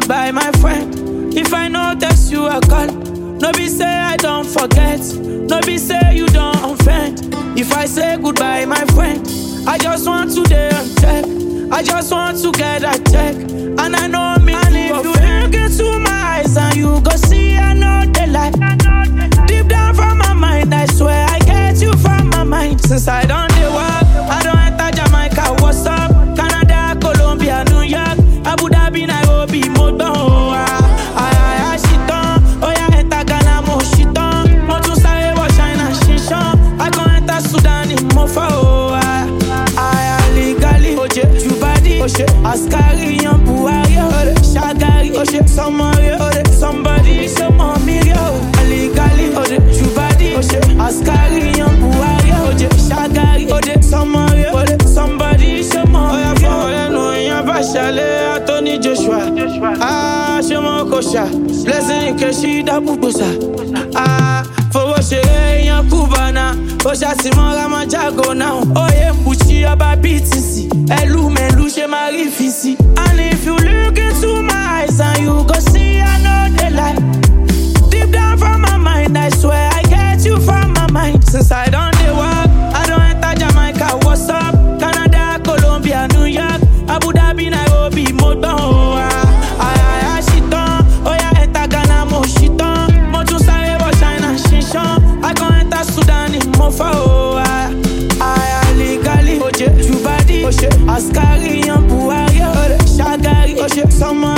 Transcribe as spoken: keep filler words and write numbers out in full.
goodbye, my friend. If I notice you a call, no be say I don't forget, no be say you don't offend. If I say goodbye, my friend, I just want to day and check. I just want to get a check, and I know me. And if you look into my eyes and you go see I know the light. Deep down from my mind, I swear I get you from my mind. Since I don't do work, I don't enter Jamaica, what's up? Canada, Colombia, New York, Abu Dhabi, Nairobi, Moto. I, I, I, shit on. Oh yeah, enter Ghana, mo shit on. Mo too sorry, what China, shit on. I go enter Sudan, in Mofa. I, I, legally, oje, Jubadi, oje, Askari, Yan Buhari, ode, Shagari, oje, somebody, ode, somebody, some more million. Legally, ode, Jubadi, oje, Askari, Yan Buhari, oje, Shagari, ode, somebody, ode, somebody, some more. Oh yeah, for them, no, yan Bashale, Anthony Joshua. Ah, Shemo Kosha, blessing Keshi da Bubusa. Ah, for what she yan Kubana, Osha Simora Majago now. Oh yeah, Buchi aba B T C, Elu Melu she Marifisi. And if you look into my eyes and you go see I know the light. Deep down from my mind, I swear I get you from my mind. Since I don't do work, I don't enter Jamaica, what's up? Canada, Colombia, New York, Abu Dhabi, Nairobi, Moto. I, I, I, shit on. Oh yeah, enter Ghana, mo shit on. Mo too sorry, what China, shit on. I go enter Sudan, in Mofa. I, I, I, legally, oje, Jubadi, oje, Askari, Yan Buhari, ode, Shagari, oje, someone.